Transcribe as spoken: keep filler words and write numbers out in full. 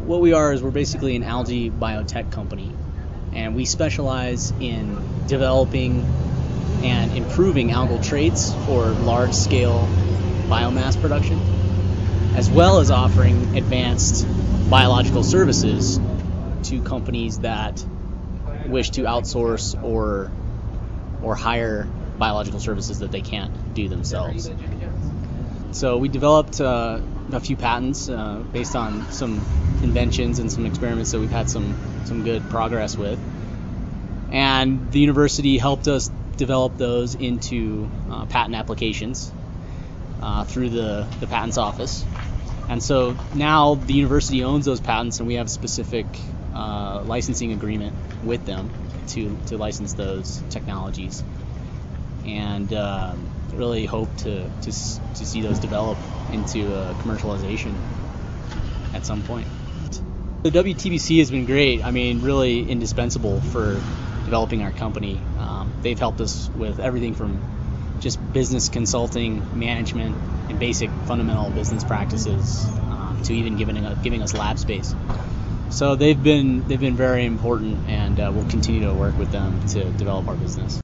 what we are is we're basically an algae biotech company, and we specialize in developing and improving algal traits for large-scale biomass production, as well as offering advanced biological services to companies that wish to outsource or or hire biological services that they can't do themselves. So we developed uh, a few patents uh, based on some inventions and some experiments that we've had some, some good progress with. And the university helped us develop those into uh, patent applications uh, through the, the patents office. And so now the university owns those patents, and we have a specific uh, licensing agreement with them to, to license those technologies. And um, really hope to, to to see those develop into a commercialization at some point. The W T B C has been great. I mean, really indispensable for developing our company. Um, they've helped us with everything from just business consulting, management, and basic fundamental business practices, um, to even giving uh, giving us lab space. So they've been they've been very important, and uh, we'll continue to work with them to develop our business.